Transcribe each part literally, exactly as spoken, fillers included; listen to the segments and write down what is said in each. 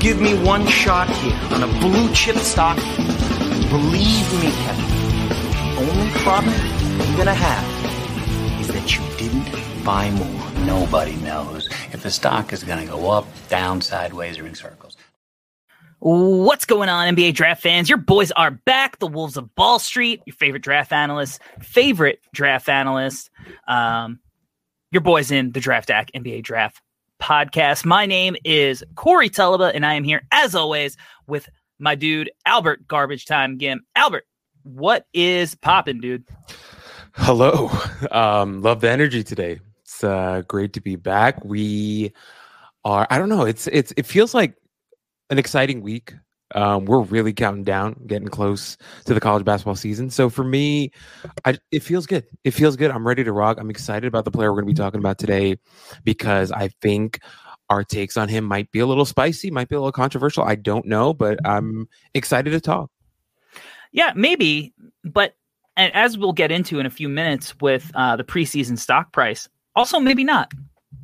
give me one shot here on a blue chip stock, believe me, Kevin, the only problem you're gonna have is that you didn't buy more. Nobody knows if the stock is going to go up, down, sideways, or in circles. What's going on, N B A draft fans? Your boys are back. The Wolves of Ball Street, your favorite draft analyst, favorite draft analyst. Um, your boys in the Draft Act N B A Draft Podcast. My name is Corey Tulaba, and I am here, as always, with my dude, Albert Garbage Time Gim. Albert, what is poppin', dude? Hello. Um, love the energy today. It's uh, great to be back. We are, I don't know, it's it's it feels like an exciting week. Um, we're really counting down, getting close to the college basketball season. So for me, I, it feels good. It feels good. I'm ready to rock. I'm excited about the player we're going to be talking about today because I think our takes on him might be a little spicy, might be a little controversial. I don't know, but I'm excited to talk. Yeah, maybe. But and as we'll get into in a few minutes with uh, the preseason stock price, also maybe not.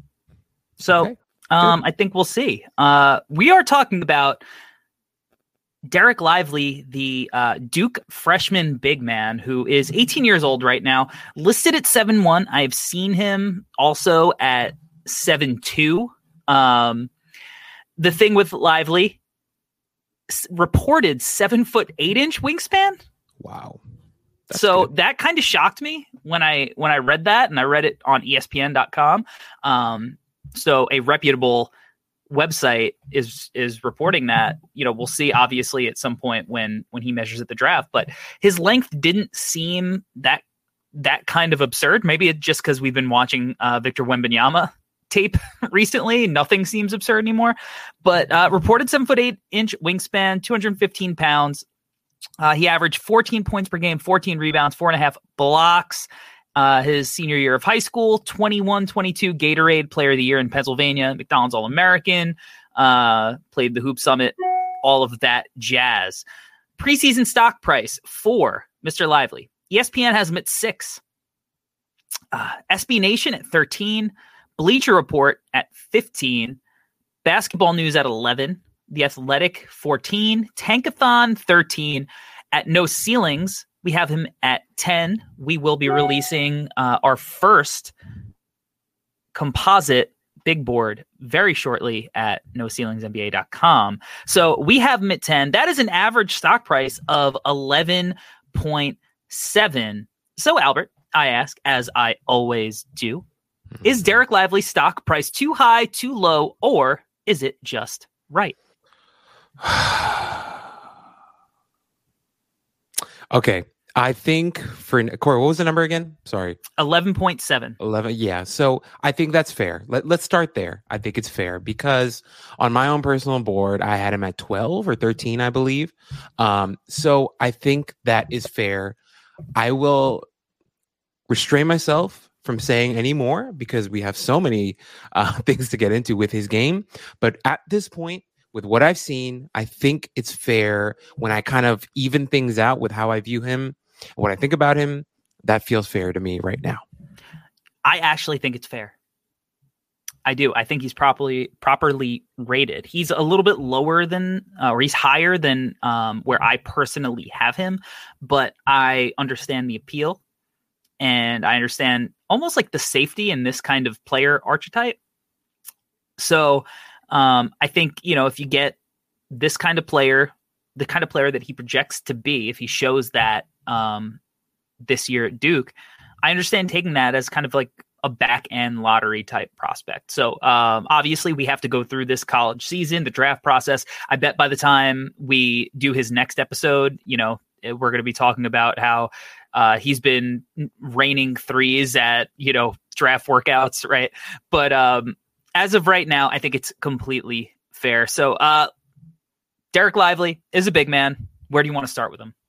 So Okay. um, I think we'll see. Uh, we are talking about Dereck Lively, the uh, Duke freshman big man who is eighteen years old right now, listed at seven one. I've seen him also at seven two. Um, the thing with Lively, s- reported seven foot eight inch wingspan. Wow. That's so good. that kind of shocked me when I when I read that, and I read it on E S P N dot com. Um, so a reputable website is is reporting that. You know, we'll see obviously at some point when when he measures at the draft, but his length didn't seem that that kind of absurd. Maybe it's just because we've been watching uh, Victor Wembanyama tape recently. Nothing seems absurd anymore. But uh, reported seven foot eight inch wingspan, two hundred fifteen pounds. Uh, he averaged fourteen points per game, fourteen rebounds, four and a half blocks. Uh, his senior year of high school, twenty-one twenty-two Gatorade Player of the Year in Pennsylvania, McDonald's All-American, uh, played the Hoop Summit, all of that jazz. Preseason stock price for Mister Lively. E S P N has him at six. Uh, S B Nation at thirteen. Bleacher Report at fifteen. Basketball News at eleven. The Athletic, fourteen. Tankathon, thirteen. At No Ceilings, we have him at ten. We will be releasing uh, our first composite big board very shortly at no ceilings N B A dot com. So we have him at ten. That is an average stock price of eleven point seven. So, Albert, I ask, as I always do, is Dereck Lively's stock price too high, too low, or is it just right? Okay. I think for Corey, what was the number again? Sorry. eleven point seven. eleven. Yeah. So I think that's fair. Let, let's start there. I think it's fair because on my own personal board, I had him at twelve or thirteen, I believe. Um, so I think that is fair. I will restrain myself from saying any more because we have so many uh, things to get into with his game. But at this point, with what I've seen, I think it's fair when I kind of even things out with how I view him. When I think about him, that feels fair to me right now. I actually think it's fair. I do. I think he's properly properly rated. He's a little bit lower than, uh, or he's higher than um, where I personally have him, but I understand the appeal, and I understand almost like the safety in this kind of player archetype. So um, I think, you know, if you get this kind of player, the kind of player that he projects to be, if he shows that um, this year at Duke, I understand taking that as kind of like a back end lottery type prospect. So um, obviously we have to go through this college season, the draft process. I bet by the time we do his next episode, you know, we're going to be talking about how uh, he's been raining threes at, you know, draft workouts. Right. But um, as of right now, I think it's completely fair. So uh, Dereck Lively is a big man. Where do you want to start with him?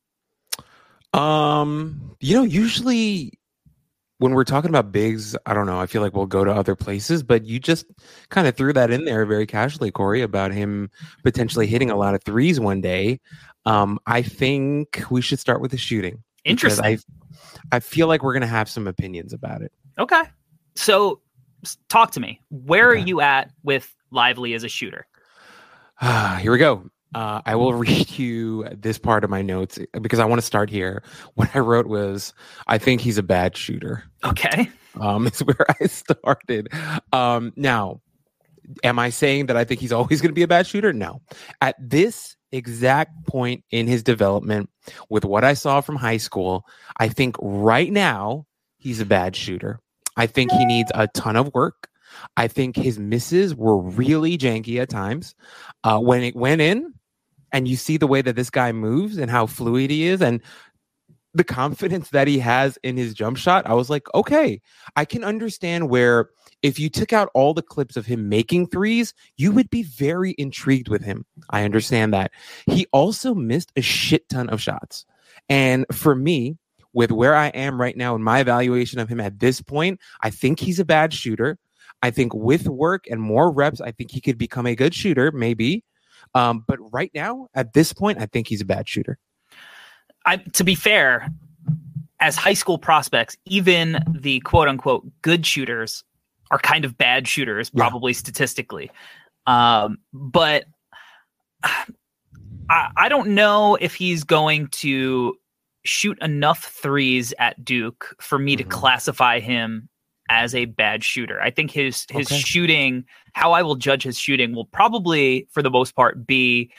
Um, you know, usually when we're talking about bigs, I don't know, I feel like we'll go to other places, but you just kind of threw that in there very casually, Corey, about him potentially hitting a lot of threes one day. Um, I think we should start with the shooting. Interesting. I, I feel like we're going to have some opinions about it. Okay. So talk to me. Where Okay. are you at with Lively as a shooter? Here we go. Uh, I will read you this part of my notes because I want to start here. What I wrote was, I think he's a bad shooter. Okay. Um, it's where I started. Um, now, am I saying that I think he's always going to be a bad shooter? No. At this exact point in his development, with what I saw from high school, I think right now he's a bad shooter. I think he needs a ton of work. I think his misses were really janky at times. Uh, when it went in, and you see the way that this guy moves and how fluid he is, and the confidence that he has in his jump shot, I was like, okay, I can understand where if you took out all the clips of him making threes, you would be very intrigued with him. I understand that. He also missed a shit ton of shots. And for me, with where I am right now in my evaluation of him at this point, I think he's a bad shooter. I think with work and more reps, I think he could become a good shooter, maybe. Um, but right now, at this point, I think he's a bad shooter. I, to be fair, as high school prospects, even the quote unquote good shooters are kind of bad shooters, probably yeah. statistically. Um, but I, I don't know if he's going to shoot enough threes at Duke for me mm-hmm. to classify him as a bad shooter. I think his his okay. shooting, how I will judge his shooting, will probably, for the most part, be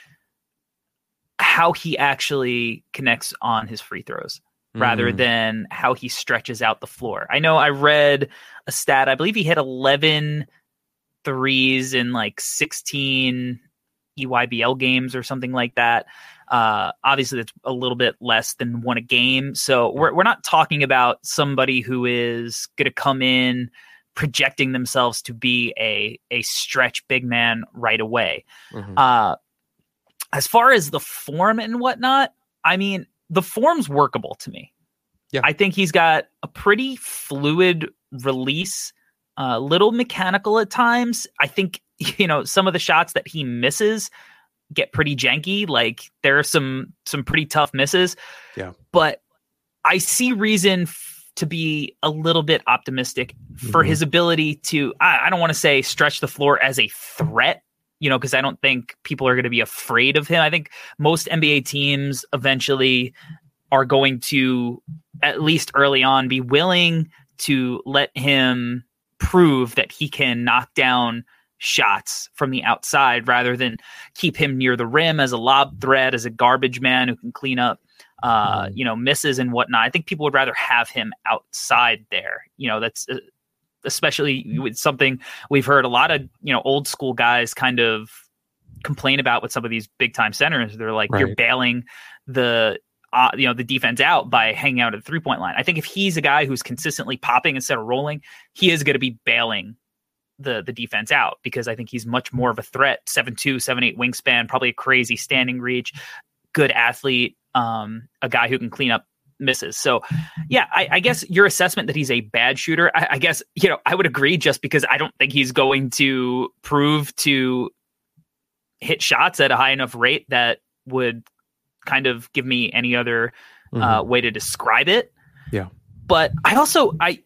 how he actually connects on his free throws mm. rather than how he stretches out the floor. I know I read a stat, I believe he hit eleven threes in like sixteen E Y B L games or something like that. Uh, obviously, that's a little bit less than one a game. So we're we're not talking about somebody who is going to come in projecting themselves to be a a stretch big man right away. Mm-hmm. Uh, as far as the form and whatnot, I mean, the form's workable to me. Yeah. I think he's got a pretty fluid release, a uh, little mechanical at times. I think, you know, some of the shots that he misses get pretty janky. Like there are some some pretty tough misses. Yeah. But I see reason f- to be a little bit optimistic for mm-hmm. his ability to, I, I don't want to say stretch the floor as a threat, you know, because I don't think people are going to be afraid of him. I think most N B A teams eventually are going to, at least early on, be willing to let him prove that he can knock down shots from the outside rather than keep him near the rim as a lob threat, as a garbage man who can clean up, uh, you know, misses and whatnot. I think people would rather have him outside there. You know, that's uh, especially with something we've heard a lot of, you know, old school guys kind of complain about with some of these big time centers. They're like, right. you're bailing the, uh, you know, the defense out by hanging out at the three point line. I think if he's a guy who's consistently popping instead of rolling, he is going to be bailing the the defense out, because I think he's much more of a threat. seven two, seven eight wingspan, probably a crazy standing reach, good athlete, um, a guy who can clean up misses. So yeah, I, I guess your assessment that he's a bad shooter, I, I guess, you know, I would agree, just because I don't think he's going to prove to hit shots at a high enough rate that would kind of give me any other mm-hmm. uh, way to describe it. Yeah. But I also, I,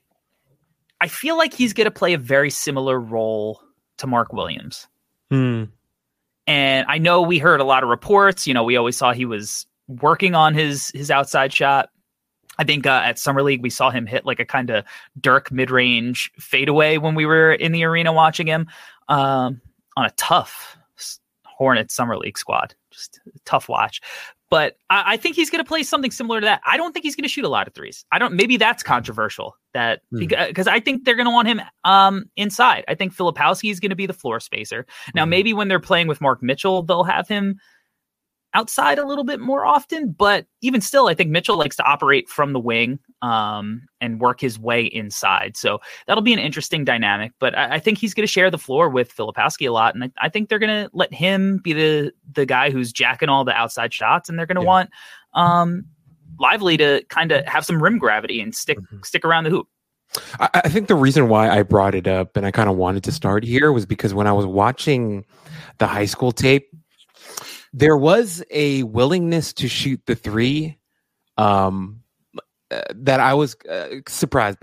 I feel like he's going to play a very similar role to Mark Williams. Hmm. And I know we heard a lot of reports, you know, we always saw he was working on his, his outside shot. I think uh, at Summer League, we saw him hit like a kind of Dirk mid-range fadeaway when we were in the arena watching him um, on a tough Hornets Summer League squad. Just a tough watch. But I, I think he's going to play something similar to that. I don't think he's going to shoot a lot of threes. I don't. Maybe that's controversial. That mm. because I think they're going to want him um, inside. I think Filipowski is going to be the floor spacer. Now, mm. maybe when they're playing with Mark Mitchell, they'll have him outside a little bit more often. But even still, I think Mitchell likes to operate from the wing um, and work his way inside. So that'll be an interesting dynamic. But I, I think he's going to share the floor with Filipowski a lot. And I, I think they're going to let him be the the guy who's jacking all the outside shots. And they're going to yeah. want um, Lively to kind of have some rim gravity and stick mm-hmm. stick around the hoop. I, I think the reason why I brought it up and I kind of wanted to start here was because when I was watching the high school tape, there was a willingness to shoot the three um, uh, that I was uh, surprised by.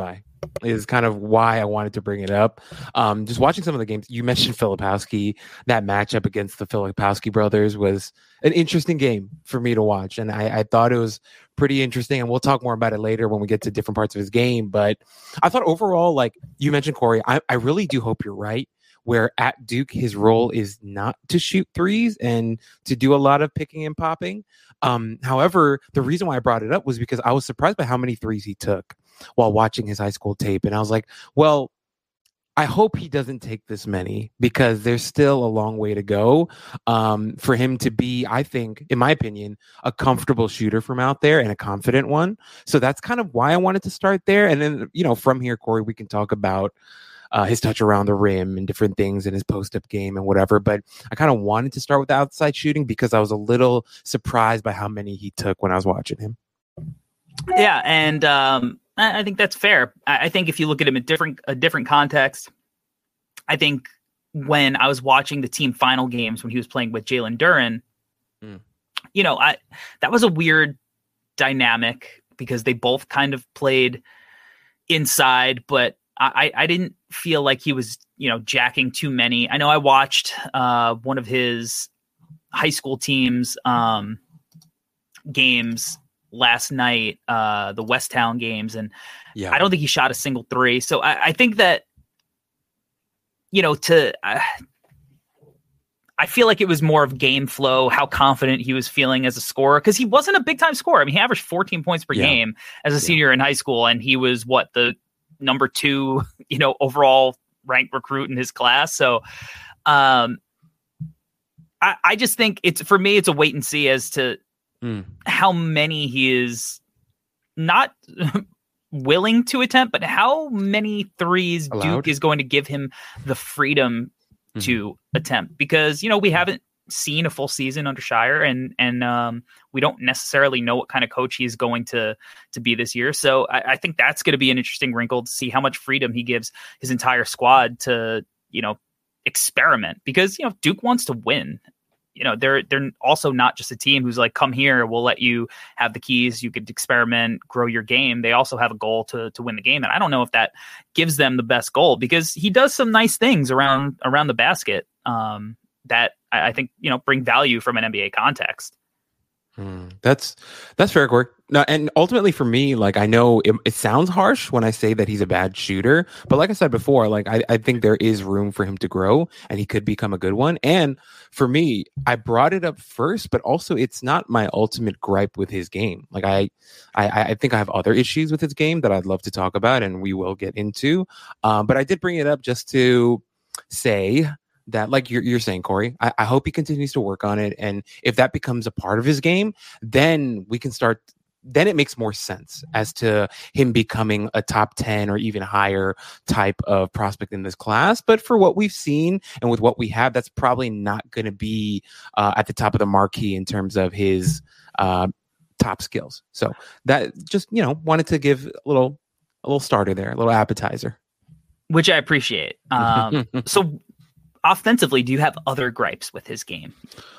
is kind of why I wanted to bring it up. Um, just watching some of the games, you mentioned Filipowski. That matchup against the Filipowski brothers was an interesting game for me to watch, and I, I thought it was pretty interesting. And we'll talk more about it later when we get to different parts of his game. But I thought overall, like you mentioned, Corey, I, I really do hope you're right. Where at Duke, his role is not to shoot threes and to do a lot of picking and popping. Um, however, the reason why I brought it up was because I was surprised by how many threes he took while watching his high school tape. And I was like, well, I hope he doesn't take this many because there's still a long way to go um, for him to be, I think, in my opinion, a comfortable shooter from out there and a confident one. So that's kind of why I wanted to start there. And then, you know, from here, Corey, we can talk about Uh, his touch around the rim and different things in his post-up game and whatever. But I kind of wanted to start with the outside shooting because I was a little surprised by how many he took when I was watching him. Yeah, and um, I I think that's fair. I I think if you look at him in different a different context, I think when I was watching the team final games when he was playing with Jalen Duren, mm. you know, I that was a weird dynamic because they both kind of played inside, but I, I didn't feel like he was, you know, jacking too many. I know I watched uh, one of his high school teams um, games last night, uh, the Westtown games, and yeah. I don't think he shot a single three. So I, I think that, you know, to uh, I feel like it was more of game flow, how confident he was feeling as a scorer, because he wasn't a big time scorer. I mean, he averaged fourteen points per yeah. game as a yeah. senior in high school, and he was what the number two, you know, overall ranked recruit in his class. So um, I, I just think it's, for me, it's a wait and see as to mm. how many he is not willing to attempt, but how many threes Allowed. Duke is going to give him the freedom mm. to attempt, because, you know, we haven't seen a full season under Shire, and and um, we don't necessarily know what kind of coach he's going to to be this year. So I, I think that's going to be an interesting wrinkle to see how much freedom he gives his entire squad to, you know, experiment, because, you know, Duke wants to win. You know, they're they're also not just a team who's like, come here, we'll let you have the keys, you could experiment, grow your game. They also have a goal to to win the game, and I don't know if that gives them the best goal, because he does some nice things around around the basket um, that I think, you know, bring value from an N B A context. Hmm. That's that's fair, Corey. No, and ultimately for me, like, I know it, it sounds harsh when I say that he's a bad shooter, but like I said before, like I, I think there is room for him to grow, and he could become a good one. And for me, I brought it up first, but also it's not my ultimate gripe with his game. Like I, I, I think I have other issues with his game that I'd love to talk about, and we will get into. Um, but I did bring it up just to say that, like you're, you're saying, Corey, I, I hope he continues to work on it. And if that becomes a part of his game, then we can start, then it makes more sense as to him becoming a top ten or even higher type of prospect in this class. But for what we've seen and with what we have, that's probably not going to be uh, at the top of the marquee in terms of his uh, top skills. So that just, you know, wanted to give a little, a little starter there, a little appetizer. Which I appreciate. Um, so offensively, do you have other gripes with his game?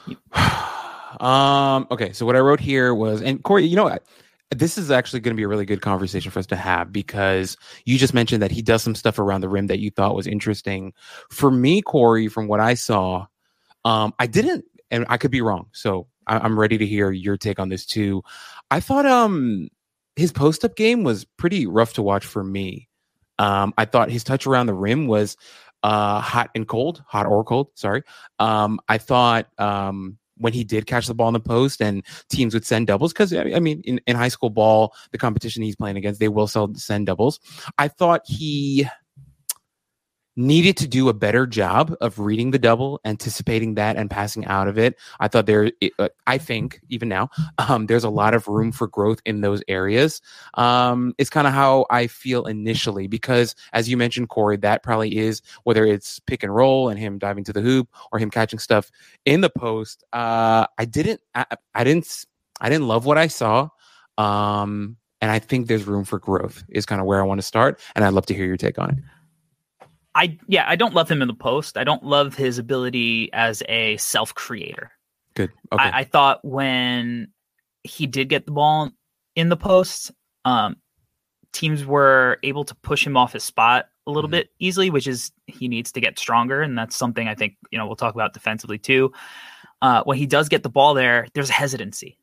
um. Okay, so what I wrote here was, and Corey, you know what? This is actually going to be a really good conversation for us to have, because you just mentioned that he does some stuff around the rim that you thought was interesting. For me, Corey, from what I saw, um, I didn't, and I could be wrong, so I, I'm ready to hear your take on this too. I thought um his post-up game was pretty rough to watch for me. Um, I thought his touch around the rim was uh, hot and cold, hot or cold. Sorry. Um, I thought um, when he did catch the ball in the post and teams would send doubles, because I mean, in, in high school ball, the competition he's playing against, they will send doubles. I thought he needed to do a better job of reading the double, anticipating that, and passing out of it. I thought there, uh, I think even now, um, there's a lot of room for growth in those areas. Um, it's kind of how I feel initially, because as you mentioned, Corey, that probably is, whether it's pick and roll and him diving to the hoop or him catching stuff in the post. Uh, I didn't, I, I didn't, I didn't love what I saw. Um, and I think there's room for growth is kind of where I want to start. And I'd love to hear your take on it. I yeah, I don't love him in the post. I don't love his ability as a self-creator. Good. Okay. I, I thought when he did get the ball in the post, um, teams were able to push him off his spot a little Mhm. bit easily, which is he needs to get stronger. And that's something I think, you know, we'll talk about defensively too. Uh, when he does get the ball there, there's a hesitancy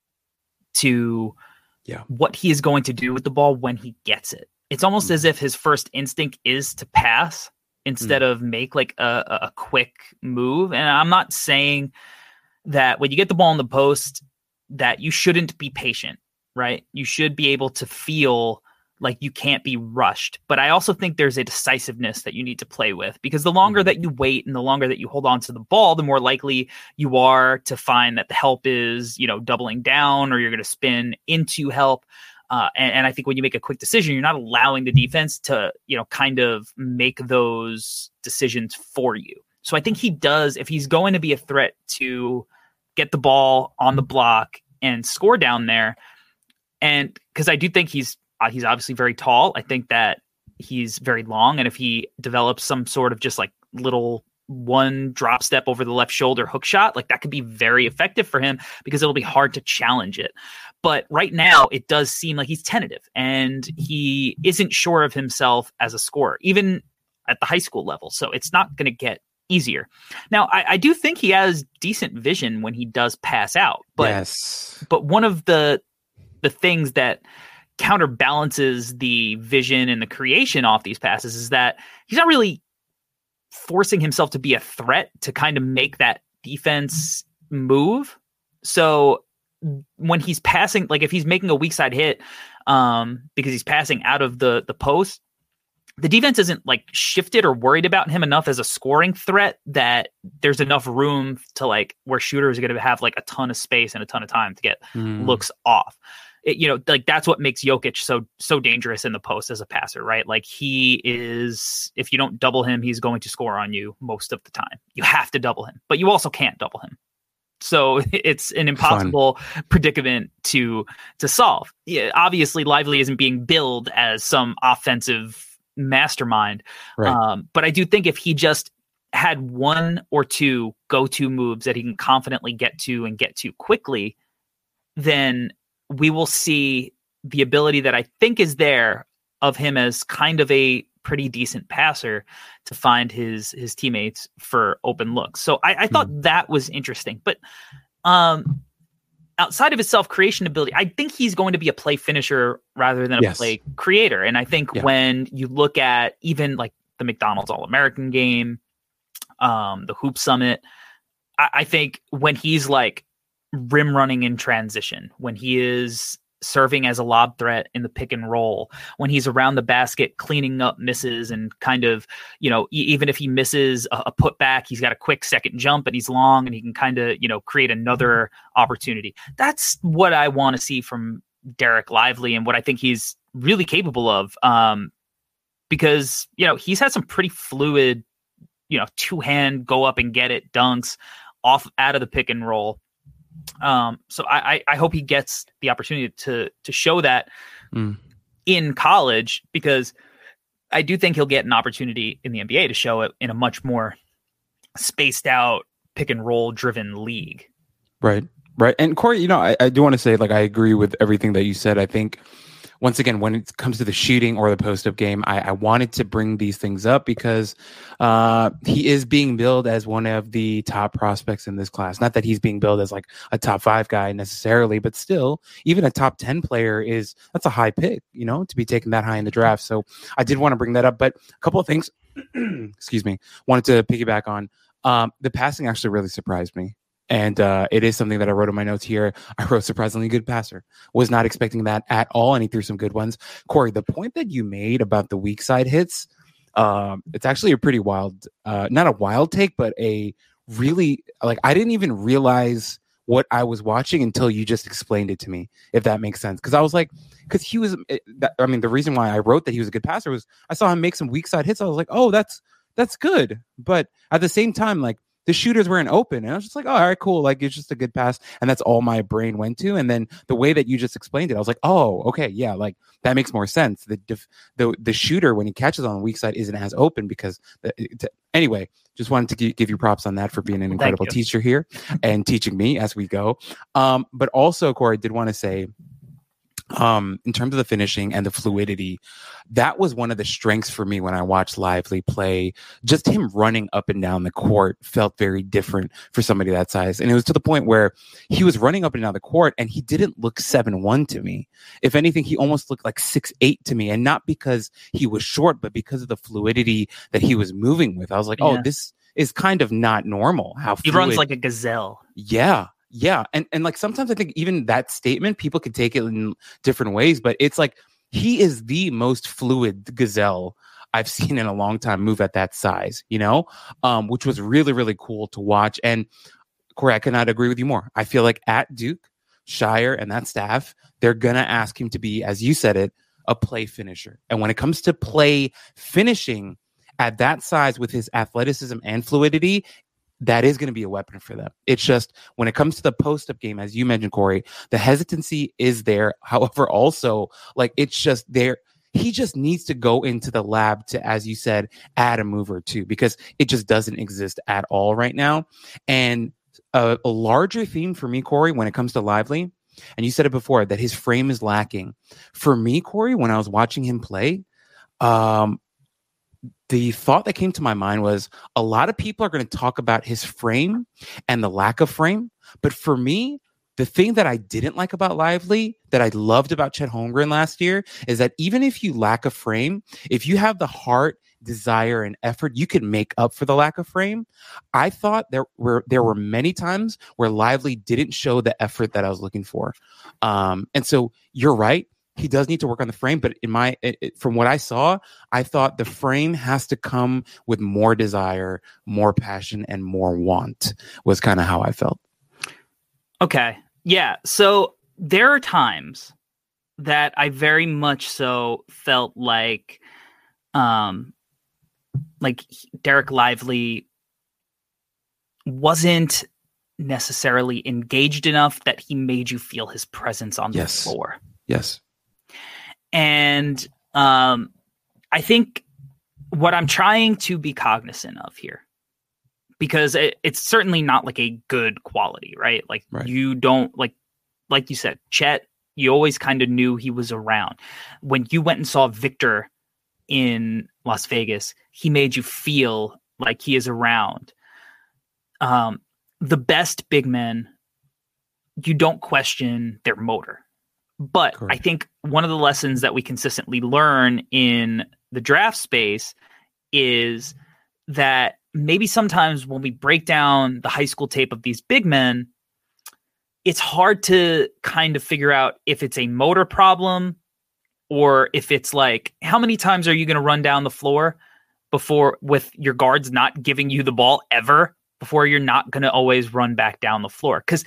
to Yeah. what he is going to do with the ball when he gets it. It's almost Mhm. as if his first instinct is to pass instead of make like a, a quick move. And I'm not saying that when you get the ball in the post that you shouldn't be patient, right? You should be able to feel like you can't be rushed. But I also think there's a decisiveness that you need to play with, because the longer Mhm. that you wait and the longer that you hold on to the ball, the more likely you are to find that the help is, you know, doubling down, or you're going to spin into help. Uh, and, and I think when you make a quick decision, you're not allowing the defense to, you know, kind of make those decisions for you. So I think he does, if he's going to be a threat to get the ball on the block and score down there. And because I do think he's, uh, he's obviously very tall. I think that he's very long. And if he develops some sort of just like little one drop step over the left shoulder hook shot, like that could be very effective for him, because it'll be hard to challenge it. But right now it does seem like he's tentative and he isn't sure of himself as a scorer, even at the high school level. So it's not going to get easier. Now, I, I do think he has decent vision when he does pass out, but, yes. but one of the, the things that counterbalances the vision and the creation off these passes is that he's not really forcing himself to be a threat to kind of make that defense move. So when he's passing, like if he's making a weak side hit, um, because he's passing out of the, the post, the defense isn't like shifted or worried about him enough as a scoring threat that there's enough room to like where shooters are going to have like a ton of space and a ton of time to get Mm. looks off. It, you know, like that's what makes Jokic so so dangerous in the post as a passer, right? Like he is, if you don't double him, he's going to score on you most of the time. You have to double him, but you also can't double him. So it's an impossible Fun. predicament to to solve. Yeah, obviously, Lively isn't being billed as some offensive mastermind, Right. um, but I do think if he just had one or two go-to moves that he can confidently get to and get to quickly, then we will see the ability that I think is there of him as kind of a pretty decent passer to find his his teammates for open looks. So I, I thought mm. that was interesting. But um, outside of his self-creation ability, I think he's going to be a play finisher rather than a yes. play creator. And I think yeah. when you look at even like the McDonald's All-American game, um, the Hoop Summit, I, I think when he's like rim running in transition, when he is serving as a lob threat in the pick and roll, when he's around the basket cleaning up misses and kind of, you know, e- even if he misses a, a putback, he's got a quick second jump and he's long and he can kind of, you know, create another opportunity. That's what I want to see from Dereck Lively and what I think he's really capable of. Um, because, you know, he's had some pretty fluid, you know, two hand go up and get it dunks off out of the pick and roll. Um, so I, I hope he gets the opportunity to to show that mm. in college, because I do think he'll get an opportunity in the N B A to show it in a much more spaced out pick and roll driven league. Right, right. And Corey, you know, I, I do want to say, like, I agree with everything that you said. I think once again, when it comes to the shooting or the post-up game, I, I wanted to bring these things up because uh, he is being billed as one of the top prospects in this class. Not that he's being billed as like a top five guy necessarily, but still, even a top ten player is, that's a high pick, you know, to be taken that high in the draft. So I did want to bring that up, but a couple of things, excuse me, wanted to piggyback on. Um, the passing actually really surprised me. And uh, it is something that I wrote in my notes here. I wrote surprisingly good passer. Was not expecting that at all, and he threw some good ones. Corey, the point that you made about the weak side hits, um, it's actually a pretty wild, uh, not a wild take, but a really, like, I didn't even realize what I was watching until you just explained it to me, if that makes sense. Because I was like, because he was, it, that, I mean, the reason why I wrote that he was a good passer was I saw him make some weak side hits. I was like, oh, that's that's good. But at the same time, like, the shooters weren't open. And I was just like, oh, all right, cool. Like, it's just a good pass. And that's all my brain went to. And then the way that you just explained it, I was like, oh, okay. Yeah. Like, that makes more sense. The def- the the shooter, when he catches on the weak side, isn't as open because the, to, anyway, just wanted to give, give you props on that for being an incredible teacher here and teaching me as we go. Um, but also, Corey, I did want to say, um, in terms of the finishing and the fluidity, that was one of the strengths for me when I watched Lively play. Just him running up and down the court felt very different for somebody that size. And it was to the point where he was running up and down the court and he didn't look seven one to me. If anything, he almost looked like six eight to me. And not because he was short, but because of the fluidity that he was moving with. I was like, Yeah. oh, this is kind of not normal. How He fluid. runs like a gazelle. Yeah. Yeah. And and like sometimes I think even that statement, people could take it in different ways, but it's like he is the most fluid gazelle I've seen in a long time move at that size, you know, um, which was really, really cool to watch. And Corey, I could not agree with you more. I feel like at Duke, Shire and that staff, they're going to ask him to be, as you said it, a play finisher. And when it comes to play finishing at that size with his athleticism and fluidity, that is going to be a weapon for them. It's just when it comes to the post-up game, as you mentioned, Corey, the hesitancy is there. However, also, like, it's just there. He just needs to go into the lab to, as you said, add a move or two, because it just doesn't exist at all right now. And a, a larger theme for me, Corey, when it comes to Lively, and you said it before, that his frame is lacking. For me, Corey, when I was watching him play, um, the thought that came to my mind was a lot of people are going to talk about his frame and the lack of frame. But for me, the thing that I didn't like about Lively, that I loved about Chet Holmgren last year, is that even if you lack a frame, if you have the heart, desire, and effort, you can make up for the lack of frame. I thought there were there were many times where Lively didn't show the effort that I was looking for. Um, and so you're right. He does need to work on the frame, but in my, it, it, from what I saw, I thought the frame has to come with more desire, more passion, and more want, was kind of how I felt. Okay. Yeah. So there are times that I very much so felt like, um, like Derek Lively wasn't necessarily engaged enough that he made you feel his presence on Yes. the floor. Yes. And um, I think what I'm trying to be cognizant of here, because it, it's certainly not like a good quality, right? Like Right. you don't like, like you said, Chet, you always kind of knew he was around. When you went and saw Victor in Las Vegas, he made you feel like he is around. Um, the best big men, you don't question their motor. But Correct. I think one of the lessons that we consistently learn in the draft space is that maybe sometimes when we break down the high school tape of these big men, it's hard to kind of figure out if it's a motor problem or if it's like, how many times are you going to run down the floor before with your guards not giving you the ball ever before you're not going to always run back down the floor? Because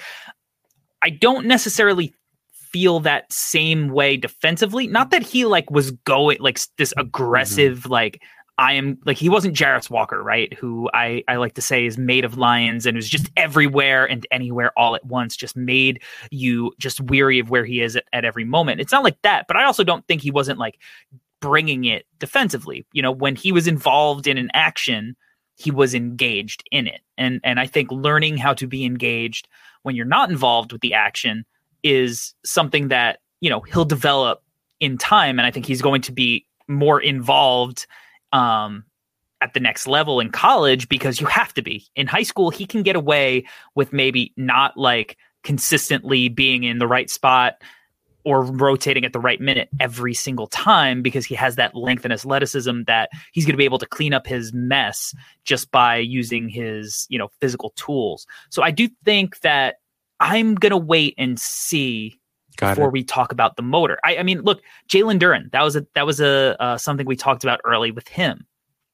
I don't necessarily feel that same way defensively. Not that he like was going like this aggressive, mm-hmm. like I am like, he wasn't Jarris Walker, right? Who I, I like to say is made of lions and was just everywhere and anywhere all at once, just made you just weary of where he is at, at every moment. It's not like that, but I also don't think he wasn't like bringing it defensively. You know, when he was involved in an action, he was engaged in it. And, and I think learning how to be engaged when you're not involved with the action is something that, you know, he'll develop in time. And I think he's going to be more involved um, at the next level in college, because you have to be. In high school, he can get away with maybe not like consistently being in the right spot or rotating at the right minute every single time, because he has that length and athleticism that he's going to be able to clean up his mess just by using his, you know, physical tools. So I do think that I'm going to wait and see Got before it. we talk about the motor. I, I mean, look, Jalen Duren, that was a, that was a, uh, something we talked about early with him.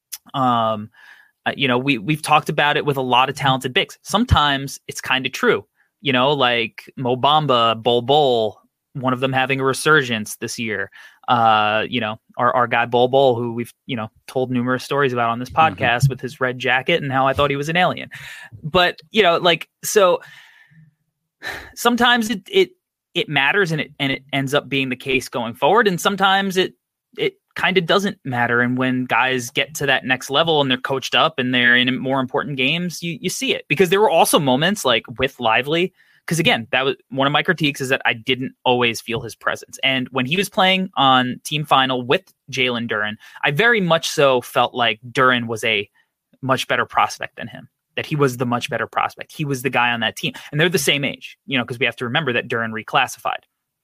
Um, uh, you know, we, we've talked about it with a lot of talented bigs. Sometimes it's kind of true, you know, like Mo Bamba, Bol Bol, one of them having a resurgence this year. Uh, you know, our, our guy Bol Bol, who we've, you know, told numerous stories about on this podcast mm-hmm. with his red jacket and how I thought he was an alien. But, you know, like, so sometimes it, it, it matters and it, and it ends up being the case going forward. And sometimes it, it kind of doesn't matter. And when guys get to that next level and they're coached up and they're in more important games, you, you see it, because there were also moments like with Lively, because again, that was one of my critiques is that I didn't always feel his presence. And when he was playing on team final with Jalen Duren, I very much so felt like Duren was a much better prospect than him, that he was the much better prospect. He was the guy on that team. And they're the same age, you know, because we have to remember that Duren reclassified.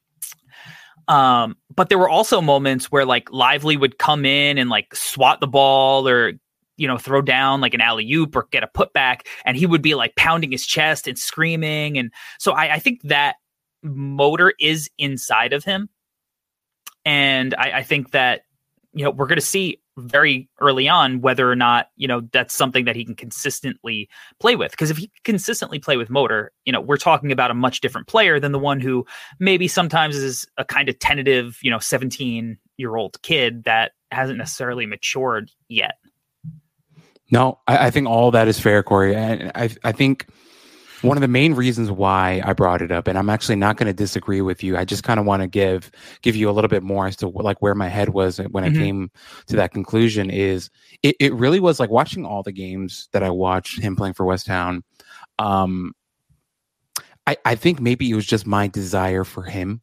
Um, but there were also moments where like Lively would come in and like swat the ball or, you know, throw down like an alley-oop or get a putback, and he would be like pounding his chest and screaming. And so I, I think that motor is inside of him. And I, I think that, you know, we're going to see very early on whether or not, you know, that's something that he can consistently play with. Because if he can consistently play with motor, you know, we're talking about a much different player than the one who maybe sometimes is a kind of tentative, you know, seventeen year old kid that hasn't necessarily matured yet. No, I, I think all that is fair, Corey. And I, I think one of the main reasons why I brought it up, and I'm actually not going to disagree with you. I just kind of want to give give you a little bit more as to like where my head was when mm-hmm. I came to that conclusion. Is it, it really was like watching all the games that I watched him playing for West Town. Um, I, I think maybe it was just my desire for him,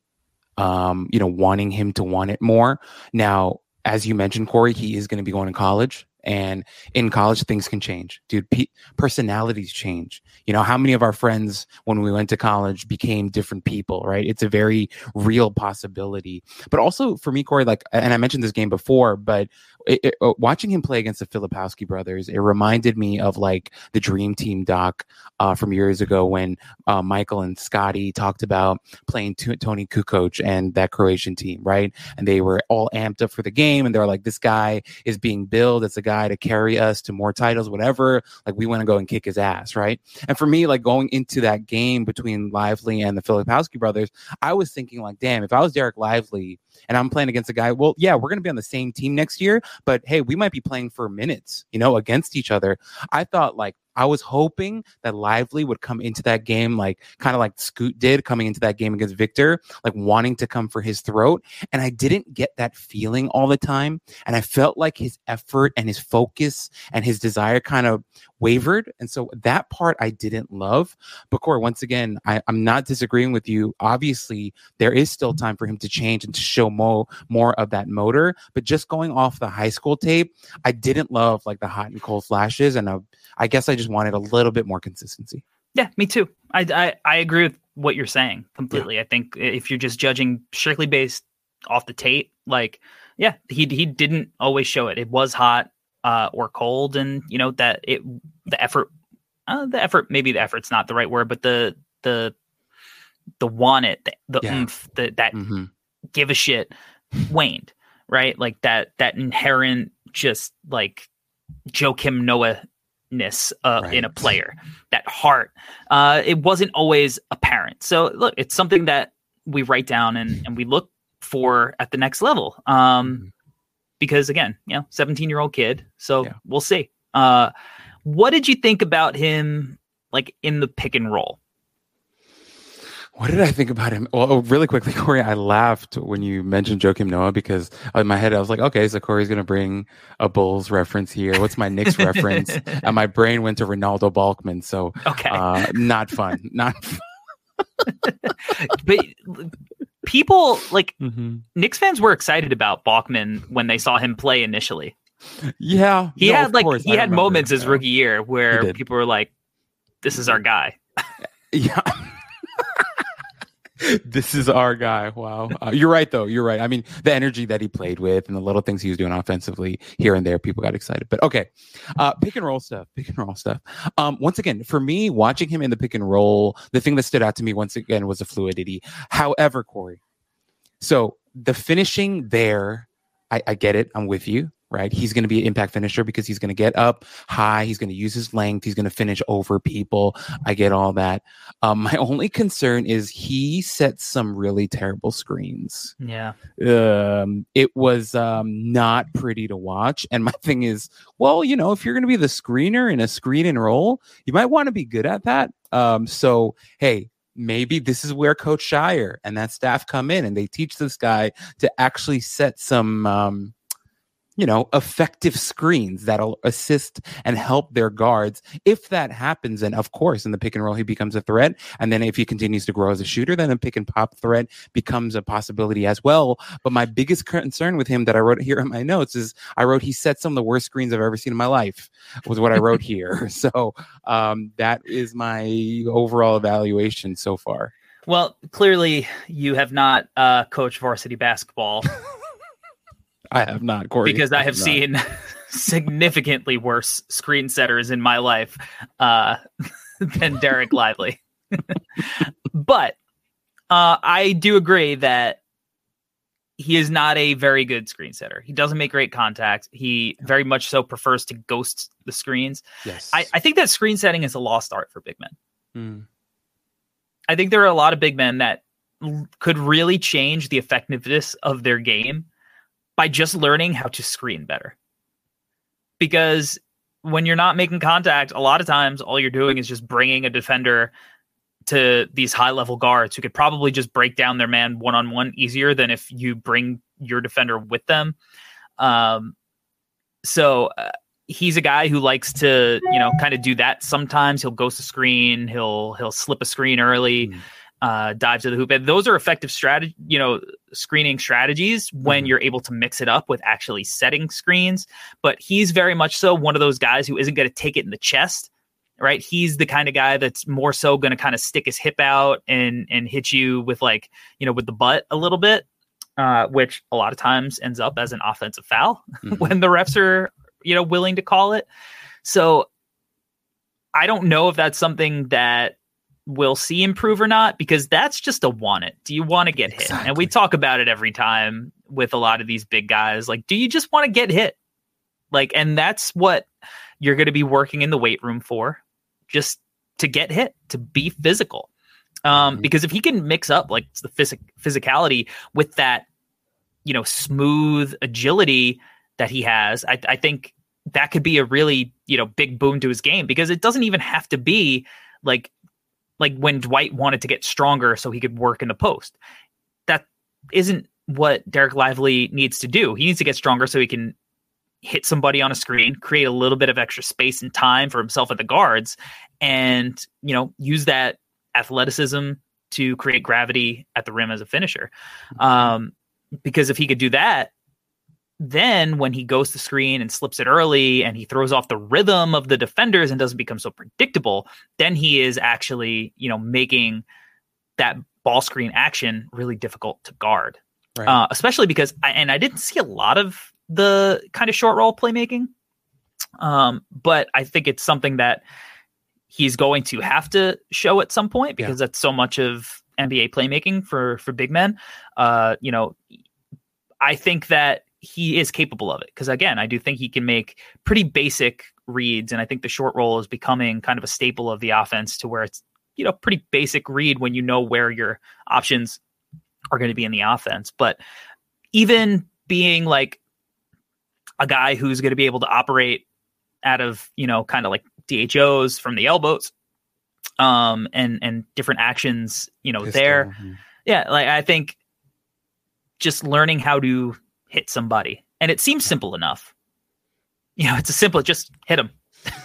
um, you know, wanting him to want it more. Now, as you mentioned, Corey, he is going to be going to college. And in college, things can change, dude. Pe- personalities change. You know, how many of our friends when we went to college became different people, right? It's a very real possibility. But also for me, Corey, like, and I mentioned this game before, but it, it, watching him play against the Filipowski brothers, it reminded me of like the Dream Team doc uh, from years ago when uh, Michael and Scotty talked about playing t- Tony Kukoc and that Croatian team, right? And they were all amped up for the game, and they're like, this guy is being billed as a guy to carry us to more titles, whatever. Like, we want to go and kick his ass, right? And for me, like going into that game between Lively and the Filipowski brothers, I was thinking like, damn, if I was Derek Lively and I'm playing against a guy, well, yeah, we're going to be on the same team next year, but hey, we might be playing for minutes, you know, against each other. I thought like, I was hoping that Lively would come into that game like kind of like Scoot did coming into that game against Victor, like wanting to come for his throat. And I didn't get that feeling all the time. And I felt like his effort and his focus and his desire kind of wavered. And so that part I didn't love. But Corey, once again, I, I'm not disagreeing with you. Obviously, there is still time for him to change and to show more, more of that motor. But just going off the high school tape, I didn't love like the hot and cold flashes. And I, I guess I just wanted a little bit more consistency. Yeah, me too. I, I, I agree with what you're saying completely. Yeah. I think if you're just judging strictly based off the tape, like, yeah, he he didn't always show it. It was hot uh, or cold, and you know that it the effort, uh, the effort maybe the effort's not the right word, but the the the want it, the, the yeah. oomph, the, that mm-hmm. give a shit waned, right? Like that that inherent just like Joakim Noah ness uh, right. in a player, that heart, uh, it wasn't always apparent. So look, it's something that we write down and, and we look for at the next level. Um, mm-hmm. Because again, you know, seventeen year old kid. So yeah. we'll see. Uh, what did you think about him like in the pick and roll? What did I think about him? Well, really quickly, Corey, I laughed when you mentioned Joakim Noah because in my head, I was like, okay, so Corey's going to bring a Bulls reference here. What's my Knicks reference? And my brain went to Ronaldo Balkman. So okay. uh, not fun. Not fun. But people like mm-hmm. Knicks fans were excited about Balkman when they saw him play initially. Yeah. He no, had like, course. he I had moments his yeah. rookie year where people were like, this is our guy. Yeah. This is our guy. Wow. Uh, you're right, though. You're right. I mean, the energy that he played with and the little things he was doing offensively here and there, people got excited. But okay, uh, pick and roll stuff, pick and roll stuff. Um, once again, for me, watching him in the pick and roll, the thing that stood out to me once again was the fluidity. However, Corey, so the finishing there, I, I get it. I'm with you. Right. He's going to be an impact finisher because he's going to get up high. He's going to use his length. He's going to finish over people. I get all that. Um, my only concern is he set some really terrible screens. Yeah. Um, it was um, not pretty to watch. And my thing is, well, you know, if you're going to be the screener in a screen and roll, you might want to be good at that. Um, so, hey, maybe this is where Coach Shire and that staff come in and they teach this guy to actually set some, um, you know, effective screens that'll assist and help their guards. If that happens, then of course, in the pick and roll, he becomes a threat. And then if he continues to grow as a shooter, then the pick and pop threat becomes a possibility as well. But my biggest concern with him that I wrote here in my notes is I wrote, he set some of the worst screens I've ever seen in my life, was what I wrote here. So um, that is my overall evaluation so far. Well, clearly you have not uh, coached varsity basketball. I have not, Corey. Because I have, I have seen significantly worse screen setters in my life uh, than Dereck Lively. But uh, I do agree that he is not a very good screen setter. He doesn't make great contact. He very much so prefers to ghost the screens. Yes. I, I think that screen setting is a lost art for big men. Mm. I think there are a lot of big men that l- could really change the effectiveness of their game by just learning how to screen better. Because when you're not making contact, a lot of times all you're doing is just bringing a defender to these high-level guards who could probably just break down their man one-on-one easier than if you bring your defender with them. Um, so uh, he's a guy who likes to, you know, kind of do that. Sometimes he'll ghost a screen, he'll he'll slip a screen early, mm. uh, dive to the hoop. And those are effective strategy, you know, screening strategies when mm. you're able to mix it up with actually setting screens. But he's very much so one of those guys who isn't going to take it in the chest. Right. He's the kind of guy that's more so going to kind of stick his hip out and and hit you with like, you know, with the butt a little bit, uh, which a lot of times ends up as an offensive foul mm-hmm. when the refs are, you know, willing to call it. So I don't know if that's something that we'll see improve or not, because that's just a want it. Do you want to get exactly. hit? And we talk about it every time with a lot of these big guys. Like, do you just want to get hit? Like, and that's what you're going to be working in the weight room for. Just to get hit, to be physical. Um, mm-hmm. Because if he can mix up like the phys- physicality with that, you know, smooth agility that he has, I, I think that could be a really, you know, big boon to his game, because it doesn't even have to be like, like when Dwight wanted to get stronger so he could work in the post. That isn't what Dereck Lively needs to do. He needs to get stronger so he can hit somebody on a screen, create a little bit of extra space and time for himself at the guards, and, you know, use that athleticism to create gravity at the rim as a finisher. Um, because if he could do that, then when he goes to screen and slips it early and he throws off the rhythm of the defenders and doesn't become so predictable, then he is actually, you know, making that ball screen action really difficult to guard. Right. Uh, especially because, I, and I didn't see a lot of the kind of short roll playmaking. Um, but I think it's something that he's going to have to show at some point, because yeah. that's so much of N B A playmaking for, for big men. Uh, you know, I think that he is capable of it, because again, I do think he can make pretty basic reads. And I think the short roll is becoming kind of a staple of the offense, to where it's, you know, pretty basic read when you know where your options are going to be in the offense. But even being like a guy who's going to be able to operate out of, you know, kind of like D H Os from the elbows, um, and, and different actions, you know, Pistol. there. Mm-hmm. Yeah. Like, I think just learning how to hit somebody, and it seems simple enough, you know, it's a simple, just hit them,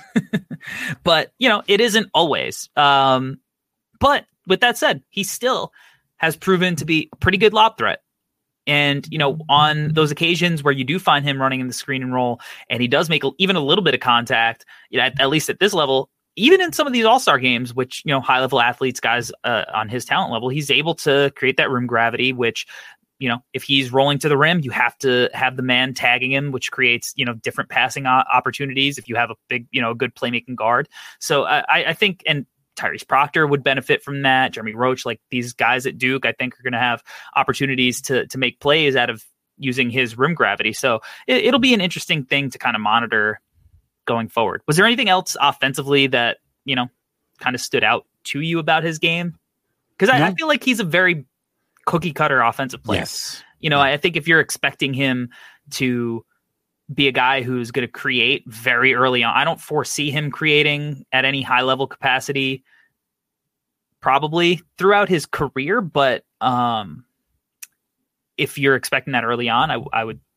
but you know, it isn't always. Um, but with that said, he still has proven to be a pretty good lob threat. And, you know, on those occasions where you do find him running in the screen and roll, and he does make a, even a little bit of contact, you know, at, at least at this level, even in some of these all-star games, which, you know, high level athletes, guys uh, on his talent level, he's able to create that rim gravity, which, you know, if he's rolling to the rim, you have to have the man tagging him, which creates, you know, different passing o- opportunities if you have a big, you know, a good playmaking guard. So uh, I, I think, and Tyrese Proctor would benefit from that. Jeremy Roach, like these guys at Duke, I think are going to have opportunities to to make plays out of using his rim gravity. So it, it'll be an interesting thing to kind of monitor going forward. Was there anything else offensively that, you know, kind of stood out to you about his game? Because I, no. I feel like he's a very cookie cutter offensive player. Yes. You know, yeah. I think if you're expecting him to be a guy who's going to create very early on, I don't foresee him creating at any high level capacity probably throughout his career. But um, if you're expecting that early on, I, I would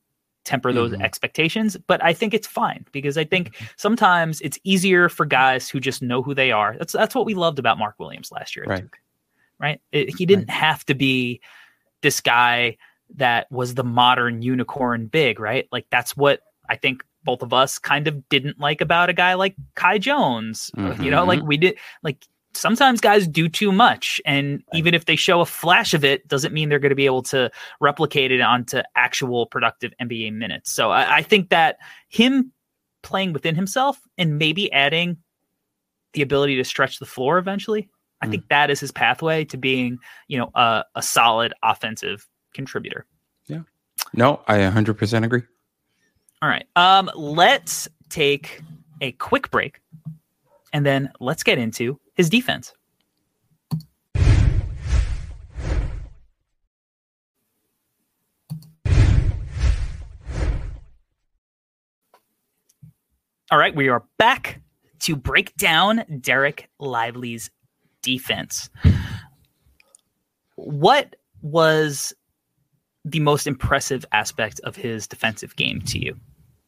temper those Mhm. expectations, but I think it's fine because I think sometimes it's easier for guys who just know who they are. That's that's what we loved about Mark Williams last year at Right. Duke, right? It, he didn't have to be this guy that was the modern unicorn big, right? Like that's what I think both of us kind of didn't like about a guy like Kai Jones. Mhm. You know, like we did like sometimes guys do too much, and Right. even if they show a flash of it, doesn't mean they're going to be able to replicate it onto actual productive N B A minutes. So I, I think that him playing within himself and maybe adding the ability to stretch the floor eventually, I Mm. think that is his pathway to being, you know, a, a solid offensive contributor. No, I one hundred percent agree. All right. Um, let's take a quick break and then let's get into his defense. All right, we are back to break down Dereck Lively's defense. What was the most impressive aspect of his defensive game to you?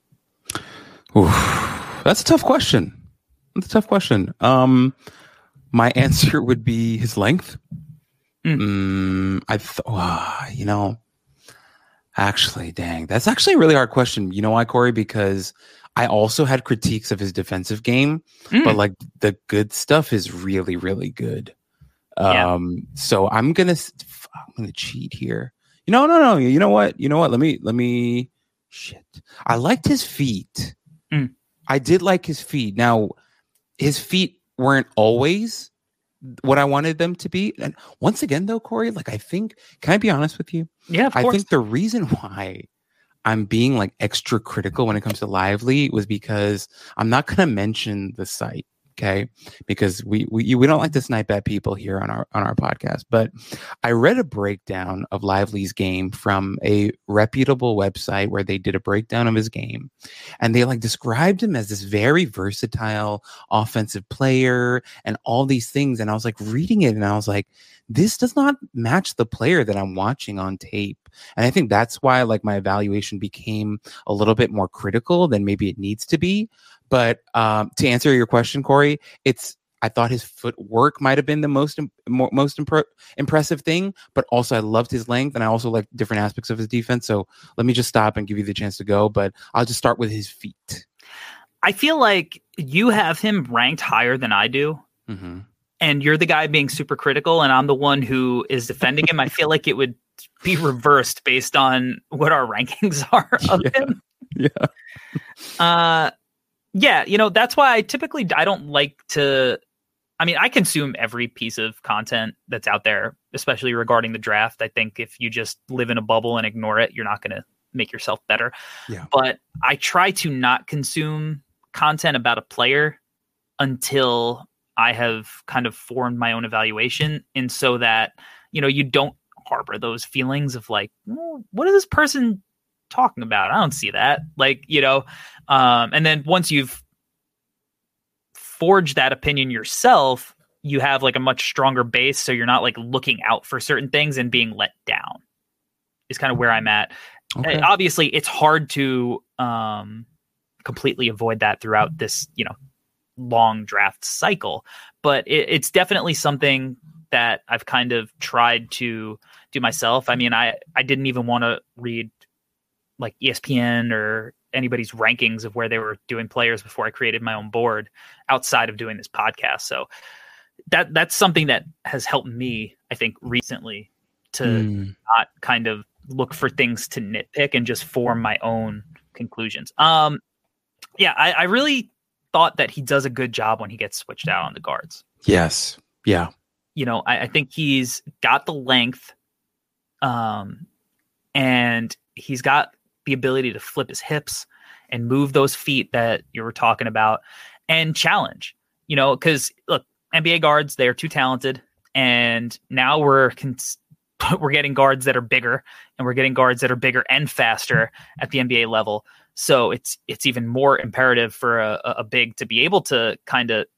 Oof, that's a tough question. That's a tough question. Um, my answer would be his length. Mm. Mm, I, th- wow, you know, actually, dang, that's actually a really hard question. You know why, Corey? Because I also had critiques of his defensive game, Mm. but like the good stuff is really, really good. Yeah. Um, so I'm gonna, I'm gonna cheat here. You know, no, no. You know what? You know what? Let me, let me. Shit. I liked his feet. Mm. I did like his feet. Now, his feet weren't always what I wanted them to be. And once again, though, Corey, like I think, can I be honest with you? Yeah, of I course. think the reason why I'm being like extra critical when it comes to Lively was because I'm not going to mention the site. Okay, because we, we we don't like to snipe at people here on our on our podcast. But I read a breakdown of Lively's game from a reputable website where they did a breakdown of his game, and they like described him as this very versatile offensive player and all these things. And I was like reading it, and I was like, this does not match the player that I'm watching on tape. And I think that's why like my evaluation became a little bit more critical than maybe it needs to be. But um, to answer your question, Corey, it's I thought his footwork might have been the most im- mo- most impre- impressive thing, but also I loved his length and I also like different aspects of his defense. So let me just stop and give you the chance to go, but I'll just start with his feet. I feel like you have him ranked higher than I do. Mm-hmm. And you're the guy being super critical, and I'm the one who is defending him. I feel like it would be reversed based on what our rankings are of Yeah. him. Yeah. Uh, yeah, you know, that's why I typically I don't like to. I mean, I consume every piece of content that's out there, especially regarding the draft. I think if you just live in a bubble and ignore it, you're not going to make yourself better. Yeah. But I try to not consume content about a player until I have kind of formed my own evaluation. And so that, you know, you don't harbor those feelings of like, well, what is this person talking about? I don't see that. Like, you know, um, and then once you've forged that opinion yourself, you have like a much stronger base. So you're not like looking out for certain things and being let down is kind of where I'm at. Okay. And obviously it's hard to um, completely avoid that throughout this, you know, long draft cycle, but it, it's definitely something that I've kind of tried to do myself. I mean, I, I didn't even want to read like E S P N or anybody's rankings of where they were doing players before I created my own board outside of doing this podcast. So that that's something that has helped me, I think, recently to Mm. not kind of look for things to nitpick and just form my own conclusions. Um, yeah, I, I really thought that he does a good job when he gets switched out on the guards. Yes. Yeah. You know, I, I think he's got the length, um, and he's got the ability to flip his hips and move those feet that you were talking about and challenge, you know, because look, N B A guards, they are too talented. And now we're, cons- we're getting guards that are bigger, and we're getting guards that are bigger and faster at the N B A level. So it's, it's even more imperative for a, a big to be able to kind of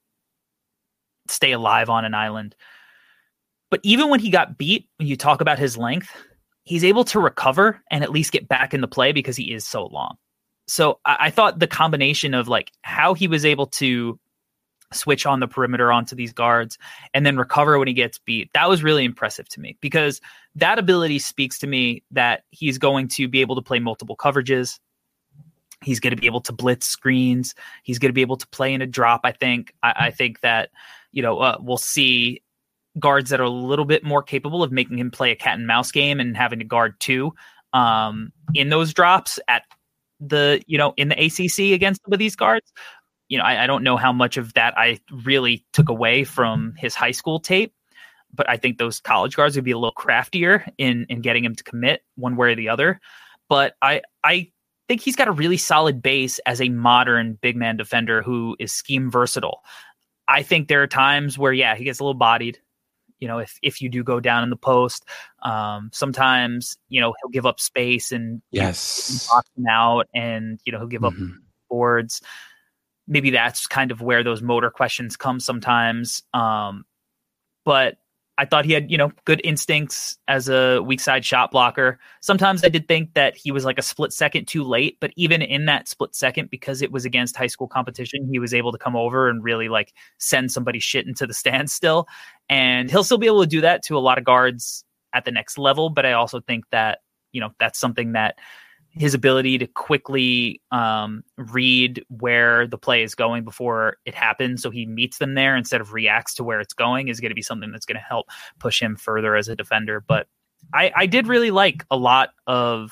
stay alive on an island. But even when he got beat, when you talk about his length, he's able to recover and at least get back in the play because he is so long. So I, I thought the combination of like how he was able to switch on the perimeter onto these guards and then recover when he gets beat, that was really impressive to me, because that ability speaks to me that he's going to be able to play multiple coverages. He's going to be able to blitz screens. He's going to be able to play in a drop. I think, I, I think that, you know, uh, we'll see guards that are a little bit more capable of making him play a cat and mouse game and having to guard two um, in those drops at the, you know, in the A C C against some of these guards. You know, I, I don't know how much of that I really took away from his high school tape, but I think those college guards would be a little craftier in, in getting him to commit one way or the other. But I, I think he's got a really solid base as a modern big man defender who is scheme versatile. I think there are times where, yeah, he gets a little bodied. You know, if, if you do go down in the post, um, sometimes, you know, he'll give up space and yes, box him out, and, you know, he'll give mm-hmm. up boards. Maybe that's kind of where those motor questions come sometimes. Um, but I thought he had, you know, good instincts as a weak side shot blocker. Sometimes I did think that he was like a split second too late, but even in that split second, because it was against high school competition, he was able to come over and really like send somebody shit into the stands still. And he'll still be able to do that to a lot of guards at the next level. But I also think that, you know, that's something that his ability to quickly um, read where the play is going before it happens, so he meets them there instead of reacts to where it's going, is going to be something that's going to help push him further as a defender. But I, I did really like a lot of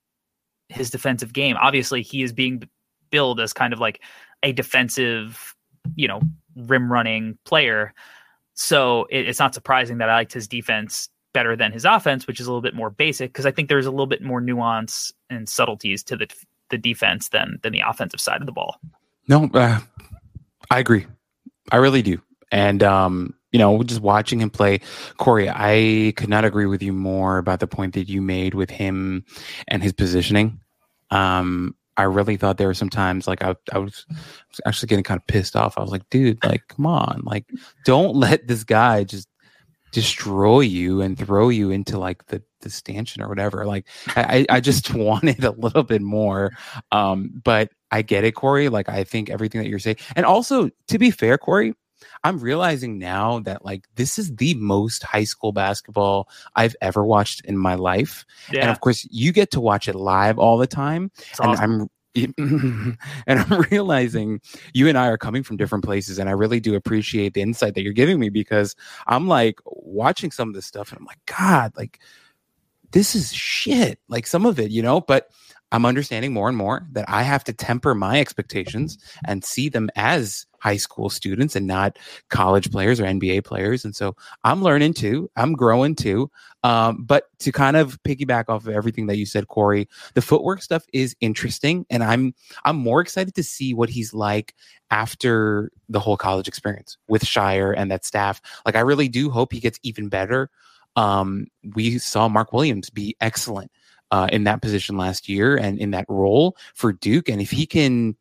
his defensive game. Obviously, he is being billed as kind of like a defensive, you know, rim running player. So it, it's not surprising that I liked his defense better than his offense, which is a little bit more basic, because I think there's a little bit more nuance and subtleties to the the defense than than the offensive side of the ball. No, uh, I agree. I really do. And, um, you know, just watching him play, Corey, I could not agree with you more about the point that you made with him and his positioning. Um, I really thought there were some times like I, I was actually getting kind of pissed off. I was like, dude, like, come on, like, don't let this guy just destroy you and throw you into like the, the stanchion or whatever. Like I, I just wanted a little bit more. Um, but I get it, Corey. Like, I think everything that you're saying, and also to be fair, Corey, I'm realizing now that like this is the most high school basketball I've ever watched in my life. Yeah. And of course you get to watch it live all the time. That's and awesome. I'm and I'm realizing you and I are coming from different places, and I really do appreciate the insight that you're giving me, because I'm like watching some of this stuff and I'm like, God, like this is shit. Like some of it, you know, but I'm understanding more and more that I have to temper my expectations and see them as high school students and not college players or N B A players. And so I'm learning too. I'm growing too. Um, but to kind of piggyback off of everything that you said, Corey, the footwork stuff is interesting. And I'm I'm more excited to see what he's like after the whole college experience with Shire and that staff. Like, I really do hope he gets even better. Um, we saw Mark Williams be excellent Uh, in that position last year and in that role for Duke. And if he can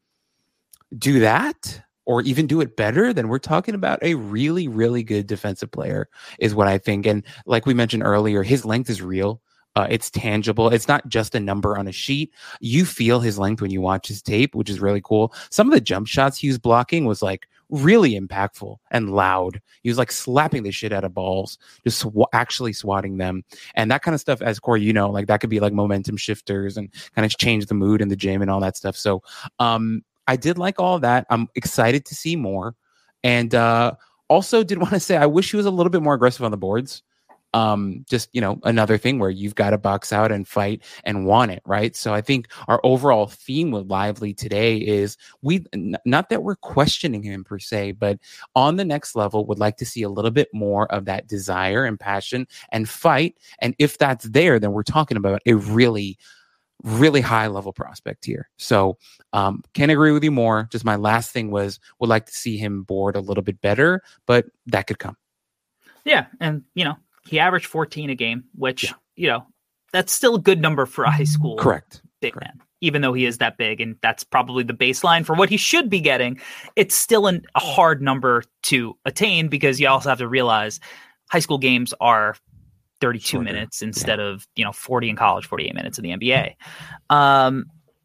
do that or even do it better, then we're talking about a really, really good defensive player is what I think. And like we mentioned earlier, his length is real. Uh, it's tangible. It's not just a number on a sheet. You feel his length when you watch his tape, which is really cool. Some of the jump shots he was blocking was like really impactful and loud. He was like slapping the shit out of balls, just sw- actually swatting them. And that kind of stuff, as Corey, you know, like that could be like momentum shifters and kind of change the mood in the gym and all that stuff. So um, I did like all of that. I'm excited to see more. And uh, also did want to say, I wish he was a little bit more aggressive on the boards. Um, just, you know, another thing where you've got to box out and fight and want it, right? So I think our overall theme with Lively today is we, n- not that we're questioning him per se, but on the next level would like to see a little bit more of that desire and passion and fight. And if that's there, then we're talking about a really, really high level prospect here. So um, can't agree with you more. Just my last thing was, would like to see him board a little bit better, but that could come. Yeah. And, you know, he averaged fourteen a game, which, yeah. you know, that's still a good number for a high school Correct. big Correct. man, even though he is that big. And that's probably the baseline for what he should be getting. It's still an, a hard number to attain, because you also have to realize high school games are thirty-two Shorter. minutes instead yeah. of, you know, forty in college, forty-eight minutes in the N B A. Um,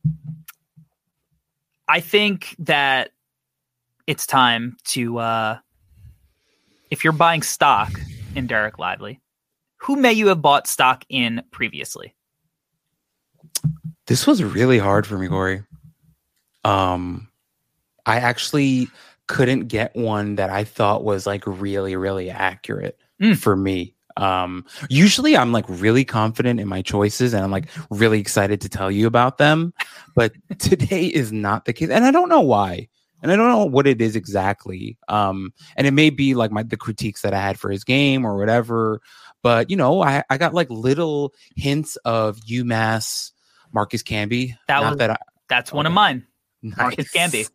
I think that it's time to, uh, if you're buying stock in Dereck Lively, who may you have bought stock in previously? This was really hard for me, Corey. Um, I actually couldn't get one that I thought was like really, really accurate mm. for me. Um, usually I'm like really confident in my choices and I'm like really excited to tell you about them, but today is not the case. And I don't know why. And I don't know what it is exactly. Um, and it may be like my the critiques that I had for his game or whatever. But, you know, I, I got like little hints of UMass Marcus Camby. That Not was, that I, that's okay. one of mine. Nice. Marcus Camby.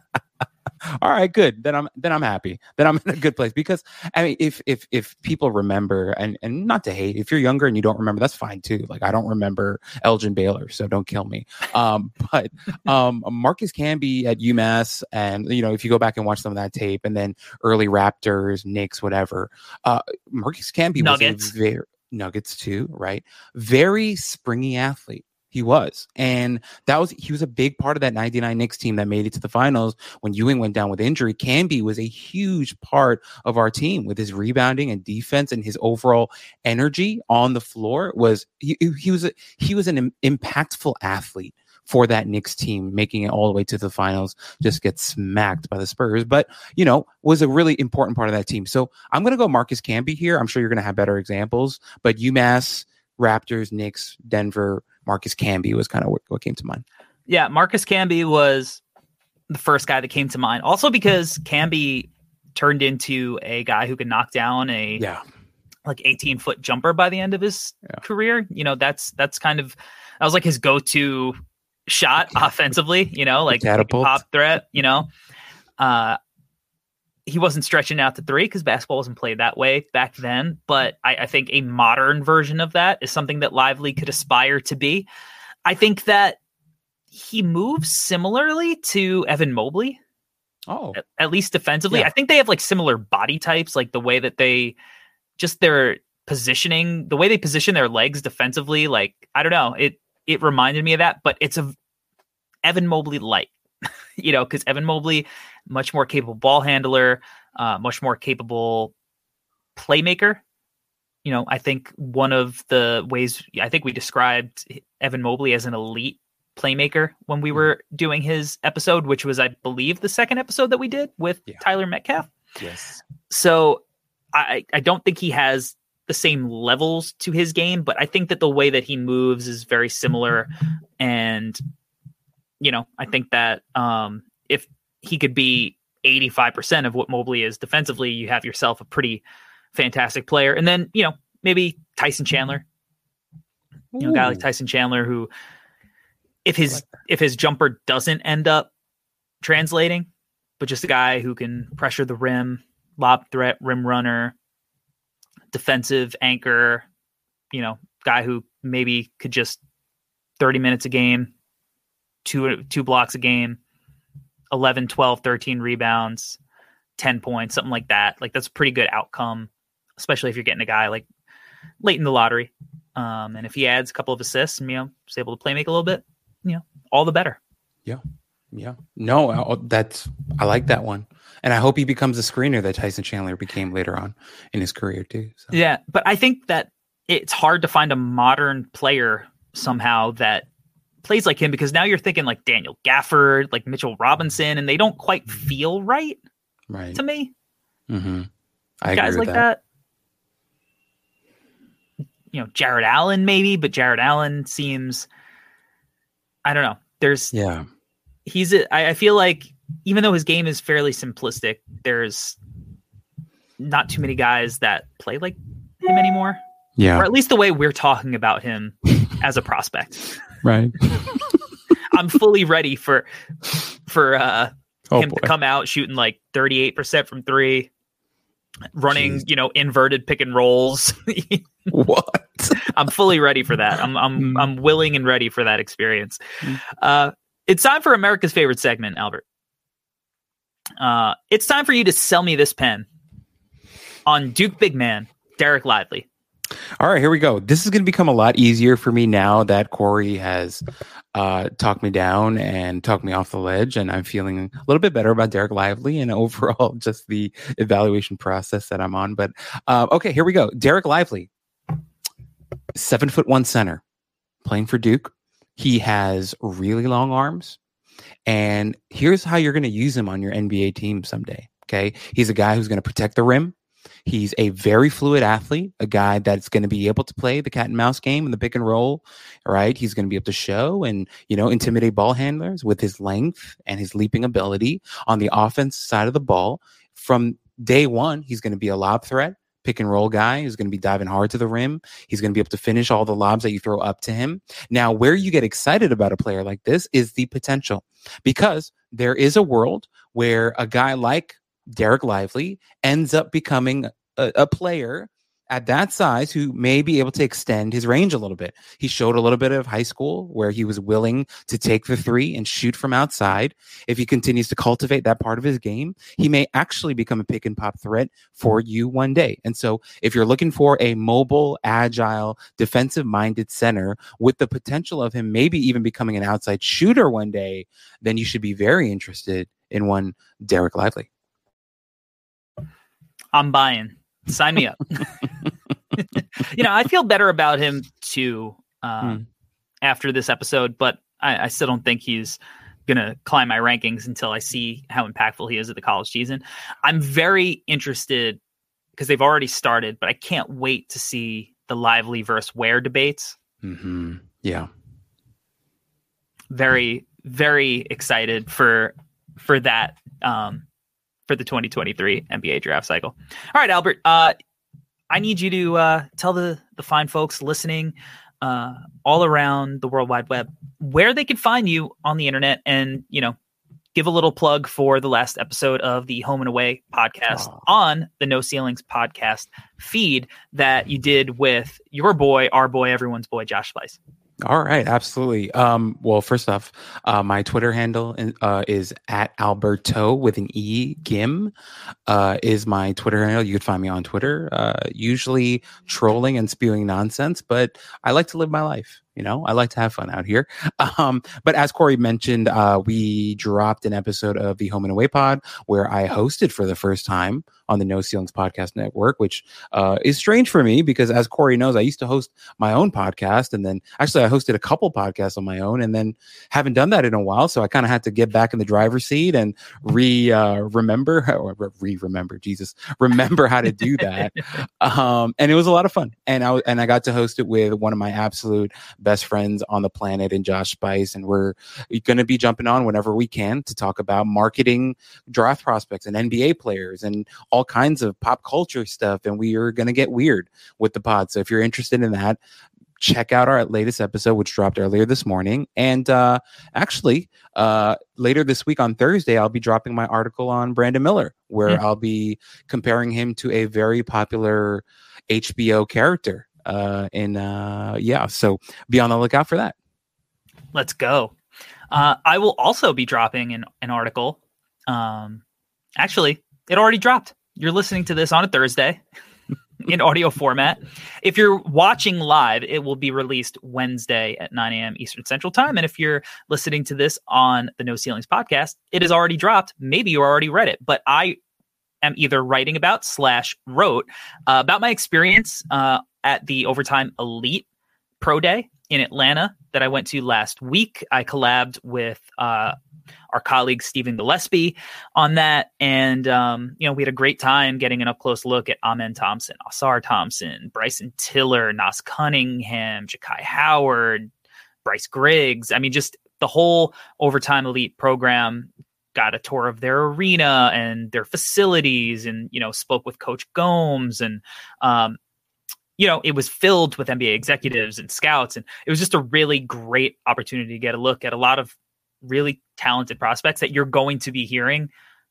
All right, good. Then I'm then I'm happy. Then I'm in a good place because I mean, if if if people remember and and not to hate, if you're younger and you don't remember, that's fine too. Like I don't remember Elgin Baylor, so don't kill me. Um, but um, Marcus Camby at UMass, and you know, if you go back and watch some of that tape, and then early Raptors, Knicks, whatever, uh, Marcus Camby Nuggets. was a very Nuggets too, right? Very springy athlete. He was. And that was, he was a big part of that ninety-nine Knicks team that made it to the finals when Ewing went down with injury. Camby was a huge part of our team with his rebounding and defense and his overall energy on the floor. Was he, he was, a, he was an im- impactful athlete for that Knicks team, making it all the way to the finals, just get smacked by the Spurs. But, you know, was a really important part of that team. So I'm going to go Marcus Camby here. I'm sure you're going to have better examples, but UMass, Raptors, Knicks, Denver, Marcus Camby was kind of what, what came to mind. Yeah, Marcus Camby was the first guy that came to mind. Also because Camby turned into a guy who could knock down a yeah. like eighteen foot jumper by the end of his yeah. career. You know, that's that's kind of that was like his go-to shot offensively, you know, like, like a pop threat, you know. Uh he wasn't stretching out to three because basketball wasn't played that way back then. But I, I think a modern version of that is something that Lively could aspire to be. I think that he moves similarly to Evan Mobley. Oh, at, at least defensively. Yeah. I think they have like similar body types, like the way that they just their positioning, the way they position their legs defensively. Like, I don't know. It, it reminded me of that, but it's a Evan Mobley light. You know, because Evan Mobley, much more capable ball handler, uh, much more capable playmaker. You know, I think one of the ways I think we described Evan Mobley as an elite playmaker when we were doing his episode, which was, I believe, the second episode that we did with yeah. Tyler Metcalf. Yes. So I, I don't think he has the same levels to his game, but I think that the way that he moves is very similar. And you know, I think that um, if he could be eighty-five percent of what Mobley is defensively, you have yourself a pretty fantastic player. And then, you know, maybe Tyson Chandler, you know, a guy like Tyson Chandler, who if his, like if his jumper doesn't end up translating, but just a guy who can pressure the rim, lob threat, rim runner, defensive anchor, you know, guy who maybe could just thirty minutes a game, two two blocks a game, eleven, twelve, thirteen rebounds, ten points, something like that. Like that's a pretty good outcome, especially if you're getting a guy like late in the lottery. Um, and if he adds a couple of assists and, you know, is able to play make a little bit, you know, all the better. Yeah. Yeah. No, that's, I like that one. And I hope he becomes a screener that Tyson Chandler became later on in his career too. So. Yeah. But I think that it's hard to find a modern player somehow that plays like him, because now you're thinking like Daniel Gafford, like Mitchell Robinson, and they don't quite feel right, right to me. Mm-hmm. I Guys agree with like that. that, you know, Jared Allen maybe, but Jared Allen seems, I don't know. There's, yeah, he's, a, I, I feel like even though his game is fairly simplistic, there's not too many guys that play like him anymore. Yeah, or at least the way we're talking about him as a prospect. Right. I'm fully ready for for uh, oh, him boy. to come out shooting like thirty-eight percent from three, running, Jeez. you know, inverted pick and rolls. What? I'm fully ready for that. I'm I'm mm. I'm willing and ready for that experience. Mm. Uh, it's time for America's favorite segment, Albert. Uh, it's time for you to sell me this pen on Duke big man Dereck Lively. All right, here we go. This is going to become a lot easier for me now that Corey has uh, talked me down and talked me off the ledge, and I'm feeling a little bit better about Derek Lively and overall just the evaluation process that I'm on. But uh, okay, here we go. Derek Lively, seven foot one center, playing for Duke. He has really long arms, and here's how you're going to use him on your N B A team someday. Okay, he's a guy who's going to protect the rim. He's a very fluid athlete, a guy that's going to be able to play the cat and mouse game and the pick and roll, right? He's going to be able to show and, you know, intimidate ball handlers with his length and his leaping ability on the offense side of the ball. From day one, he's going to be a lob threat, pick and roll guy who's going to be diving hard to the rim. He's going to be able to finish all the lobs that you throw up to him. Now, where you get excited about a player like this is the potential, because there is a world where a guy like Derek Lively ends up becoming a, a player at that size who may be able to extend his range a little bit. He showed a little bit of high school where he was willing to take the three and shoot from outside. If he continues to cultivate that part of his game, he may actually become a pick and pop threat for you one day. And so if you're looking for a mobile, agile, defensive minded center with the potential of him maybe even becoming an outside shooter one day, then you should be very interested in one Derek Lively. I'm buying. Sign me up. You know, I feel better about him too um, hmm. after this episode, but I, I still don't think he's going to climb my rankings until I see how impactful he is at the college season. I'm very interested because they've already started, but I can't wait to see the Lively versus Ware debates. Mm-hmm. Yeah. Very, very excited for for that. Um, for the twenty twenty-three N B A draft cycle. All right, Albert, uh, I need you to uh, tell the, the fine folks listening uh, all around the World Wide Web where they can find you on the internet, and, you know, give a little plug for the last episode of the Home and Away podcast oh. on the No Ceilings podcast feed that you did with your boy, our boy, everyone's boy, Josh Spice. All right, absolutely. Um, well, first off, uh, my Twitter handle uh, is at Alberto with an E. Gim uh, is my Twitter handle. You could find me on Twitter, uh, usually trolling and spewing nonsense, but I like to live my life. You know, I like to have fun out here. Um, but as Corey mentioned, uh, we dropped an episode of the Home and Away pod where I hosted for the first time on the No Ceilings Podcast Network, which uh, is strange for me because, as Corey knows, I used to host my own podcast. And then actually I hosted a couple podcasts on my own and then haven't done that in a while. So I kind of had to get back in the driver's seat and re uh, remember, or re remember, Jesus, remember how to do that. um, and it was a lot of fun. And I, and I got to host it with one of my absolute best friends on the planet in Josh Spice, and we're going to be jumping on whenever we can to talk about marketing draft prospects and N B A players and all kinds of pop culture stuff, and we are going to get weird with the pod. So if you're interested in that, check out our latest episode, which dropped earlier this morning. And uh, actually, uh, later this week on Thursday, I'll be dropping my article on Brandon Miller, where mm-hmm. I'll be comparing him to a very popular H B O character. Uh, and uh, yeah, so be on the lookout for that. Let's go. Uh, I will also be dropping an, an article. Um, actually, it already dropped. You're listening to this on a Thursday in audio format. If you're watching live, it will be released Wednesday at nine a.m. Eastern Central Time. And if you're listening to this on the No Ceilings podcast, it is already dropped. Maybe you already read it, but I am either writing about slash wrote uh, about my experience uh, at the Overtime Elite Pro Day in Atlanta that I went to last week. I collabed with uh, our colleague Stephen Gillespie on that. And, um, you know, we had a great time getting an up-close look at Amen Thompson, Ausar Thompson, Bryson Tiller, Nas Cunningham, Ja'Kai Howard, Bryce Griggs. I mean, just the whole Overtime Elite program. Got a tour of their arena and their facilities and, you know, spoke with Coach Gomes. And, um, you know, it was filled with N B A executives and scouts. And it was just a really great opportunity to get a look at a lot of really talented prospects that you're going to be hearing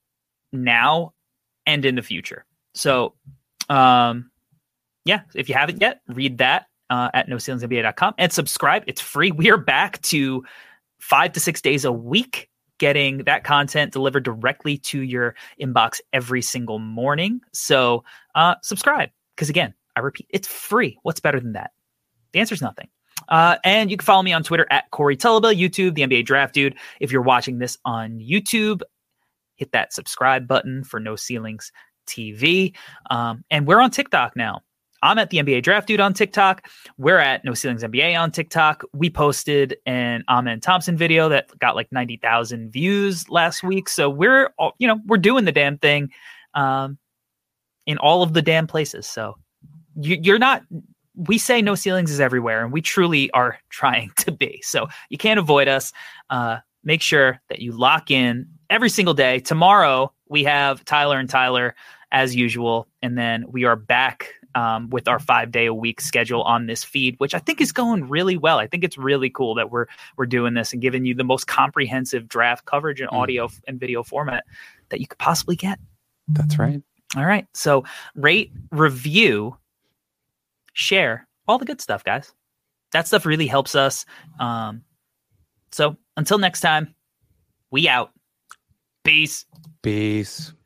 now and in the future. So, um, yeah, if you haven't yet, read that uh, at no ceilings N B A dot com and subscribe. It's free. We are back to five to six days a week, getting that content delivered directly to your inbox every single morning. So uh, subscribe, because again, I repeat, it's free. What's better than that? The answer is nothing. Uh, and you can follow me on Twitter at Corey Tulaba, YouTube, the N B A Draft Dude. If you're watching this on YouTube, hit that subscribe button for No Ceilings T V. Um, and we're on TikTok now. I'm at the N B A Draft Dude on TikTok. We're at No Ceilings N B A on TikTok. We posted an Amen Thompson video that got like ninety thousand views last week. So we're, all, you know, we're doing the damn thing um, in all of the damn places. So you, you're not, we say No Ceilings is everywhere, and we truly are trying to be. So you can't avoid us. Uh, make sure that you lock in every single day. Tomorrow we have Tyler and Tyler as usual. And then we are back Um, with our five day a week schedule on this feed, which I think is going really well. I think it's really cool that we're we're doing this and giving you the most comprehensive draft coverage in audio mm. and video format that you could possibly get. That's right. All right. So rate, review, share, all the good stuff, guys. That stuff really helps us. Um, so until next time, we out. Peace. Peace.